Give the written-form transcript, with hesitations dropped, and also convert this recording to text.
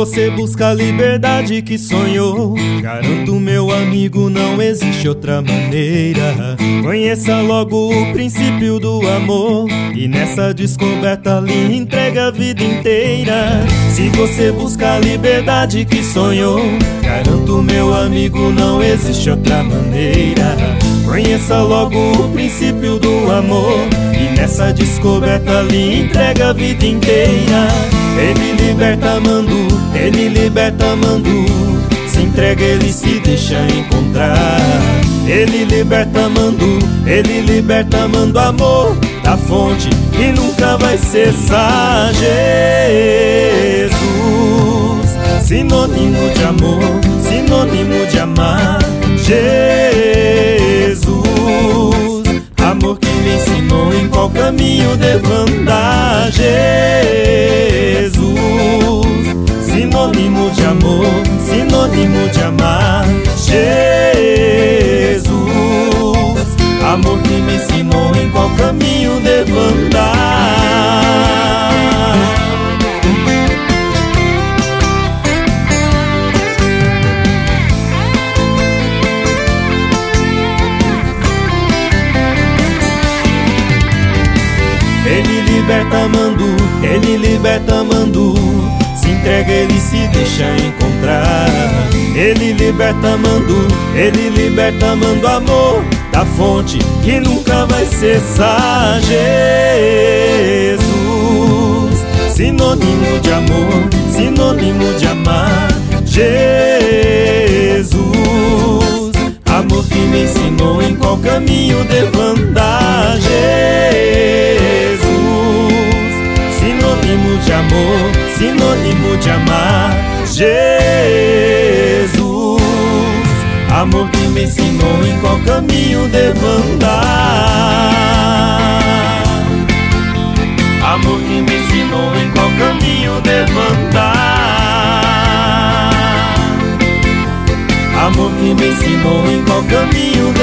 você busca a liberdade que sonhou, garanto, meu amigo, não existe outra maneira. Conheça logo o princípio do amor e nessa descoberta lhe entrega a vida inteira. Se você busca a liberdade que sonhou, garanto, meu amigo, não existe outra maneira. Conheça logo o princípio do amor e nessa descoberta lhe entrega a vida inteira. Ele liberta amando, ele liberta amando, se entrega, ele se deixa encontrar. Ele liberta amando, ele liberta amando, amor da fonte que nunca vai cessar. Jesus, sinônimo de amor, sinônimo de amar. Jesus, amor que me ensinou em qual caminho devo andar. Jesus, sinônimo de amor, sinônimo de amar. Jesus, amor que me ensinou em qual caminho devo andar. Ele liberta amando, ele liberta amando, se entrega, ele se deixa encontrar. Ele liberta amando, ele liberta amando, amor da fonte que nunca vai cessar. Jesus, sinônimo de amor, sinônimo de amar. Jesus, amor que me ensinou em qual caminho devo andar. Jesus, sinônimo de amor, sinônimo de amar. Jesus, amor que me ensinou em qual caminho devo andar. Amor que me ensinou em qual caminho devo andar. Amor que me ensinou em qual caminho